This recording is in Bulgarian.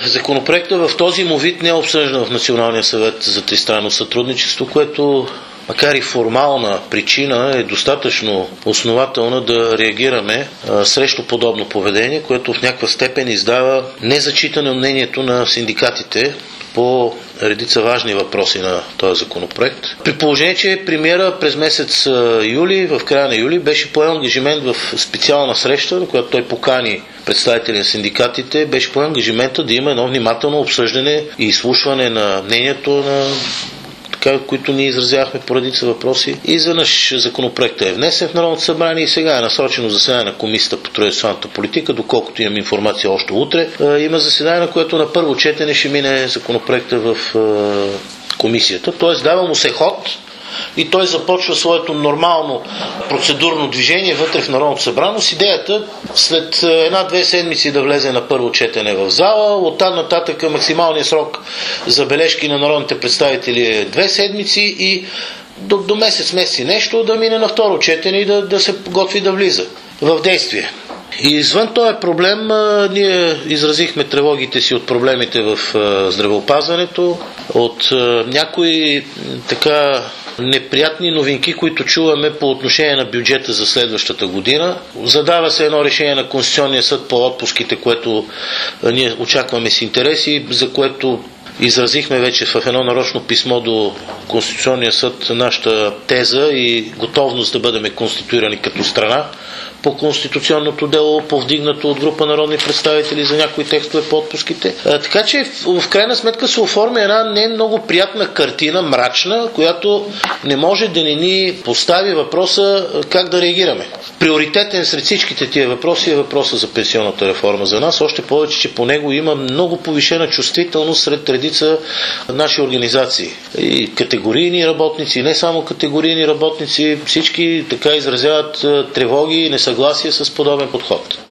Законопроектът в този му вид не е обсъждан в Националния съвет за тристранно сътрудничество, което макар и формална причина е достатъчно основателна да реагираме срещу подобно поведение, което в някаква степен издава незачитане мнението на синдикатите по редица важни въпроси на този законопроект. При положение, че премиера през месец юли, в края на юли, беше поел ангажимент в специална среща, на която той покани представители на синдикатите, беше поел ангажимента да има едно внимателно обсъждане и изслушване на мнението на които ние изразявахме по редица въпроси. И за наш законопроект е внесен в Народното събрание и сега е насрочено заседание на Комисията по труда и социалната политика, доколкото имам информация още утре. Има заседание, на което на първо четене ще мине законопроекта в комисията. Тоест дава му се ход и той започва своето нормално процедурно движение вътре в Народното събрание с идеята след 1-2 седмици да влезе на първо четене в зала. Оттам нататък максималният срок за бележки на народните представители е 2 седмици и до месец и нещо да мине на второ четене и да се готви да влиза в действие. И извън този проблем, ние изразихме тревогите си от проблемите в здравеопазването, от някои неприятни новинки, които чуваме по отношение на бюджета за следващата година. Задава се едно решение на Конституционния съд по отпуските, което ние очакваме с интереси, за което изразихме вече в едно нарочно писмо до Конституционния съд нашата теза и готовност да бъдем конституирани като страна по конституционното дело, повдигнато от група народни представители за някои текстове по отпуските. Така че в крайна сметка се оформя една не много приятна картина, мрачна, която не може да не ни постави въпроса как да реагираме. Приоритетен сред всичките тия въпроси е въпроса за пенсионната реформа за нас, още повече, че по него има много повишена чувствителност сред редица наши организации. И категорийни работници, не само категорийни работници, всички така изразяват тревоги и несъгласие с подобен подход.